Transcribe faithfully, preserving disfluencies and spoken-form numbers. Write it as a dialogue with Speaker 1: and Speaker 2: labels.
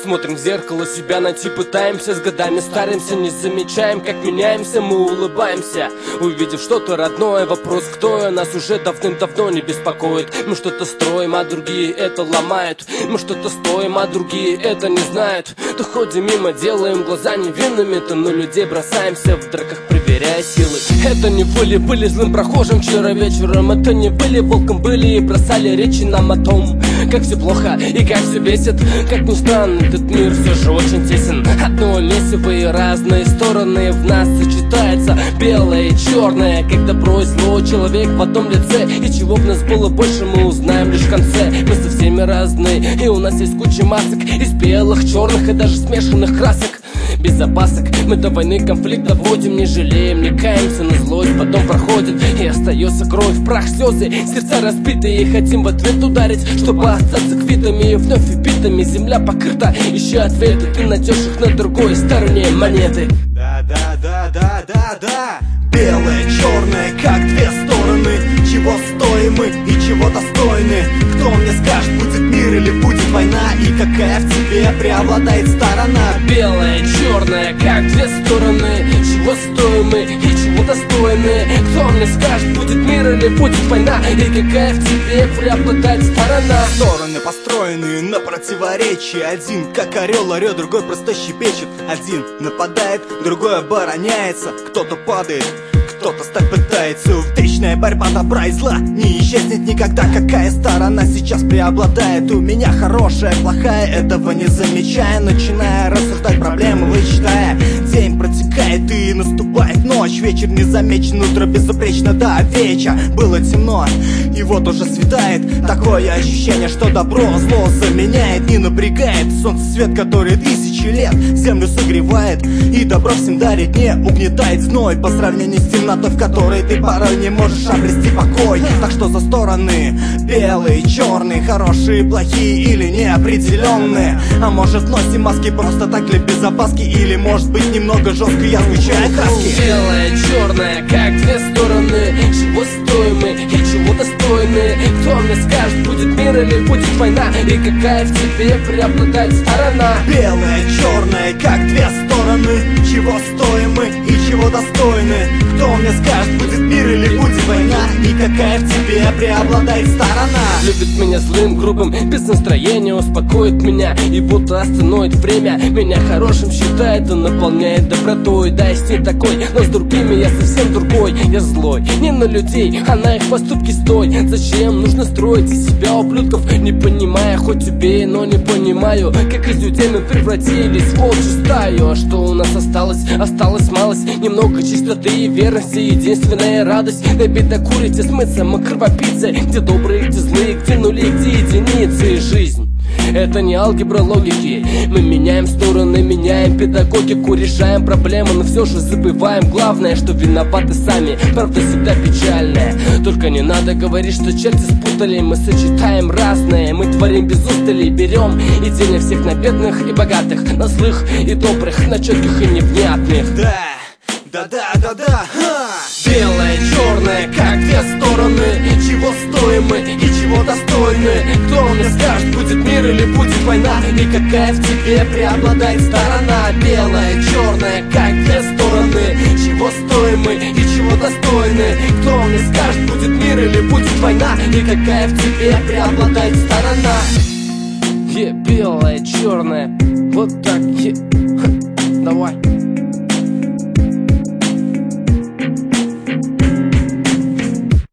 Speaker 1: Смотрим в зеркало, себя найти пытаемся. С годами старимся, не замечаем, как меняемся. Мы улыбаемся, увидев что-то родное. Вопрос, кто я, нас уже давным-давно не беспокоит. Мы что-то строим, а другие это ломают. Мы что-то стоим, а другие это не знают. То ходим мимо, делаем глаза невинными, то на людей бросаемся в драках, проверяя силы. Это не были, были злым прохожим вчера вечером. Это не были, волком были и бросали речи нам о том, как все плохо и как все бесит. Как ни странно, этот мир все же очень тесен. Одно месиво и разные стороны в нас сочетается, белое и черное, как добро и зло, человек в одном лице. И чего в нас было больше, мы узнаем лишь в конце. Мы со всеми разные, и у нас есть куча масок из белых, черных и даже смешанных красок. Без опасок мы до войны конфликт доводим, не жалеем, не каемся, но злость потом проходит, и остается кровь, прах, слезы, сердца разбитые, и хотим в ответ ударить, чтобы остаться квитами и вновь убитыми. Земля покрыта, ищи ответы, ты найдешь их на другой стороне монеты.
Speaker 2: Да-да-да-да-да-да. Белое, черное, как две стороны. Чего стоим мы и чего достойны? Кто мне скажет, будет мир или будет война? И какая в тебе преобладает сторона?
Speaker 1: Белое, черное, как две стороны. Чего стоим мы и чего достойны? Кто мне скажет, будет мир или будет война? И какая в тебе преобладает сторона?
Speaker 2: Стороны построены на противоречии. Один как орел орет, другой просто щебечет. Один нападает, другой обороняется. Кто-то падает, кто-то стать пытается. Вечная борьба добра и зла не исчезнет никогда. Какая сторона сейчас преобладает? У меня хорошая, плохая, этого не замечая. Начиная рассуждать проблемы, вычитая. День протекает и наступает ночь. Вечер незамечен, утро безупречно до вечера. Было темно, и вот уже светает. Такое ощущение, что добро зло заменяет. Не напрягает солнце свет, который тысячи лет землю согревает. И добро всем дарит, не угнетает зной. По сравнению с темнотой, в которой ты порой не можешь обрести покой. Так что за стороны? Белые, черные, хорошие, плохие или неопределенные? А может носим маски просто так для безопаски? Или может быть немного жестко я сгущаю краски?
Speaker 1: Белое, черное, как две стороны. Чего стоим мы и чего достойны? Кто мне скажет, будет мир или будет война? И какая в тебе преобладает сторона?
Speaker 2: Белое, черное, как две стороны. Чего стоим мы и чего достойны? Кто мне скажет, будет мир или будет война? И какая в тебе преобладает сторона?
Speaker 1: Любит меня злым, грубым, без настроения, успокоит меня и будто остановит время. Меня хорошим считает, он наполняет добротой. Да, я с ней такой, но с другими я совсем другой. Я злой, не на людей, а на их поступки стой. Зачем нужно строить из себя ублюдков? Не понимая, хоть убей, но не понимаю, как из людей мы превратились в волчью стаю. А что у нас осталось? Осталось малость, немного чистоты и верности. Единственная радость — добить, докурить и смыться. Мы кровопийцы, где добрые, где злые, где нули, где единицы. И жизнь — это не алгебра логики. Мы меняем стороны, меняем педагогику, решаем проблемы, но все же забываем главное, что виноваты сами. Правда всегда печальная, только не надо говорить, что черти спутали. Мы сочетаем разное, мы творим без устали. Берем и делим всех на бедных и богатых, на злых и добрых, на четких и невнятных.
Speaker 2: Да, да-да-да-да.
Speaker 1: Белое, черное, как две стороны. Чего стоим мы и чего достойны? Кто мне скажет, будет мир или будет война? И какая в тебе преобладает сторона? Белое, черное, как две стороны. Чего стоим мы и чего достойны? Кто мне скажет, будет мир или будет война? И какая в тебе преобладает сторона? Е, белое, черное, вот так, е, ха, давай.